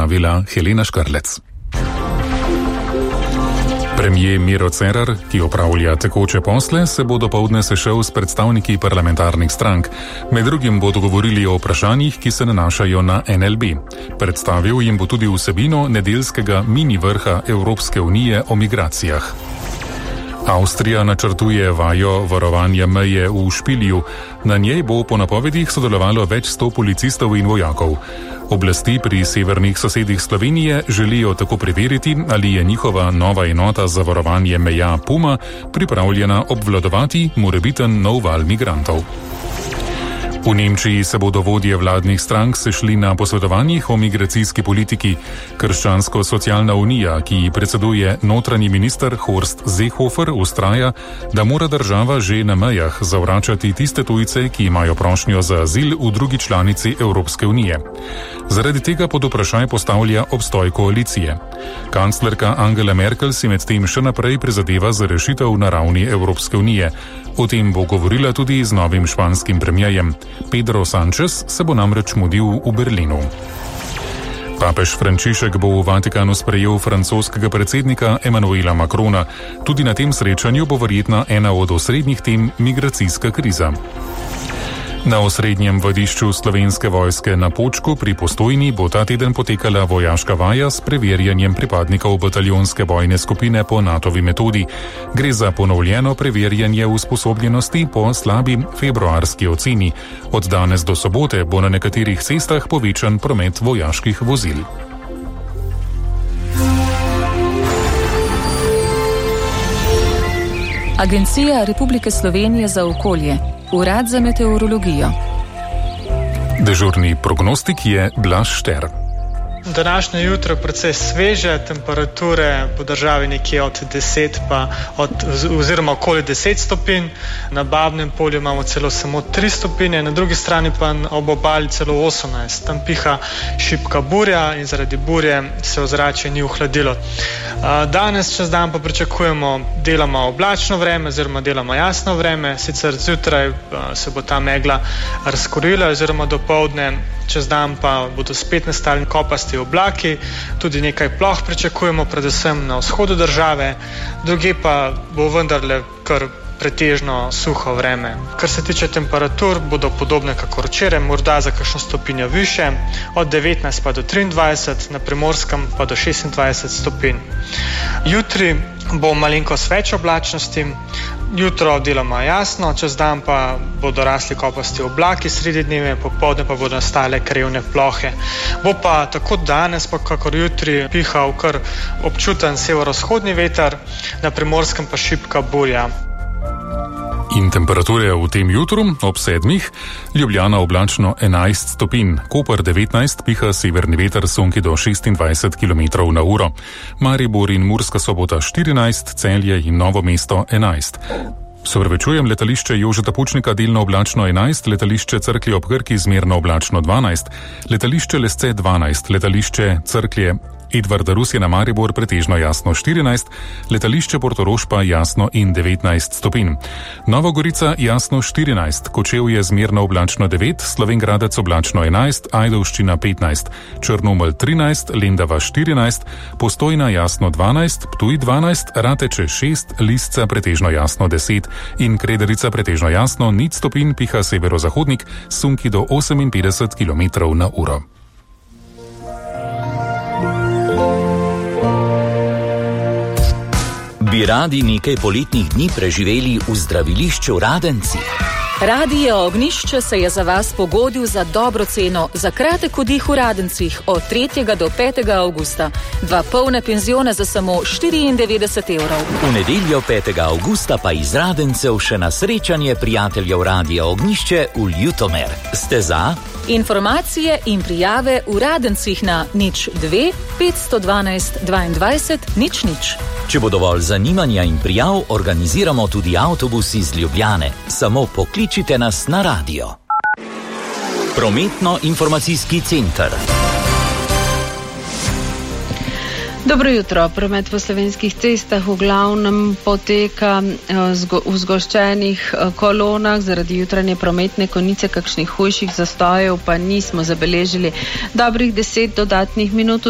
pripravila Helena Škarlec. Premier Miro Cerar, ki opravlja tekoče posle, se bo dopoldne sešel s predstavniki parlamentarnih strank. Med drugim bodo govorili o vprašanjih, ki se nanašajo na NLB. Predstavil jim bo tudi vsebino nedeljskega mini vrha Evropske unije o migracijah. Avstrija načrtuje vajo varovanja meje v Špilju. Na njej bo po napovedih sodelovalo več 100 policistov in vojakov. Oblasti pri severnih sosedih Slovenije želijo tako preveriti, ali je njihova nova enota za varovanje meja Puma pripravljena obvladovati morebiten nov val migrantov. V Nemčiji se bodo vodje vladnih strank sešli na posvetovanjih o migracijski politiki. Krščansko-socialna unija, ki ji predseduje notranji minister Horst Seehofer, vztraja, da mora država že na mejah zavračati tiste tujce, ki imajo prošnjo za azil v drugi članici Evropske unije. Zaradi tega pod vprašaj postavlja obstoj koalicije. Kanclerka Angela Merkel si medtem še naprej prizadeva za rešitev na ravni Evropske unije. O tem bo govorila tudi z novim španskim premierjem. Pedro Sánchez se bo namreč mudil v Berlinu. Papež Frančišek bo v Vatikanu sprejel francoskega predsednika Emmanuela Macrona. Tudi na tem srečanju bo verjetna ena od osrednjih tem migracijska kriza. Na osrednjem vadišču Slovenske vojske na Počku pri Postojni bo ta teden potekala vojaška vaja s preverjanjem pripadnikov bataljonske bojne skupine po NATO-vi metodi. Gre za ponovljeno preverjanje usposobljenosti po slabi februarski oceni. Od danes do sobote bo na nekaterih cestah povečan promet vojaških vozil. Agencija Republike Slovenije za okolje, Urad za meteorologijo. Dežurni prognostik je Blaž Šter. Današnje jutro precej sveže, temperature po državi nekje od 10 oziroma okoli 10 stopinj. Na Babnem polju imamo celo samo 3 stopinje, na drugi strani pa ob obali celo 18. Tam piha šibka burja in zaradi burje se ozračje ni ohladilo. Danes čez dan pa pričakujemo deloma oblačno vreme oziroma deloma jasno vreme. Sicer zjutraj se bo ta megla razkorila oziroma dopoldne, čez dan pa bodo spet nastali kopasti oblaki, tudi nekaj ploh pričakujemo, predvsem na vzhodu države, druge pa bo vendarle kar pretežno suho vreme. Kar se tiče temperatur, bodo podobne kakor včeraj, morda za kakšno stopinjo više, od 19 pa do 23, na Primorskem pa do 26 stopinj. Jutri bo malenkost več oblačnosti, jutro deloma jasno, čez dan pa bodo rasli kopasti oblaki, sredi dneve, popoldne pa bodo nastale krajevne plohe. Bo pa tako danes, pa kakor jutri pihal kar občuten severovzhodni veter, na Primorskem pa šibka burja. In temperature v tem jutru ob 7. Ljubljana oblačno 11 stopinj, Koper 19, piha severni veter sunki do 26 km/h. Maribor in Murska Sobota 14, Celje in Novo mesto 11. Se prevečujem, letališče Jožeta Pučnika delno oblačno 11, letališče Cerklje ob Krki zmerno oblačno 12, letališče Lesce 12, letališče Cerklje Edvarda Rusjana Maribor pretežno jasno 14, letališče Portorož pa jasno in 19 stopinj. Nova Gorica jasno 14, Kočevje zmerno oblačno 9, Slovenj Gradec oblačno 11, Ajdovščina 15, Črnomelj 13, Lendava 14, Postojna jasno 12, Ptuj 12, Rateče 6, Lisca pretežno jasno 10 in Krederica pretežno jasno 0 stopinj, piha severozahodnik, sunki do 58 km/h. Bi radi nekaj poletnih dni preživeli v zdravilišču Radenci? Radio Ognjišče se je za vas pogodil za dobro ceno za kratek oddih v Radencih od 3. do 5. avgusta. 2 polne penzione za samo 94 evrov. V nedeljo 5. avgusta pa iz Radencev še na srečanje prijateljev Radia Ognjišče v Ljutomer. Ste za? Informacije in prijave v Radencih na 02 512 22 00. Če bo dovolj zanimanja in prijav, organiziramo tudi avtobus iz Ljubljane. Samo pokličite nas na radio. Prometno-informacijski center. Dobro jutro. Promet po slovenskih cestah v glavnem poteka v zgoščenih kolonah. Zaradi jutranje prometne konice kakšnih hujših zastojev pa nismo zabeležili. Dobrih 10 dodatnih minut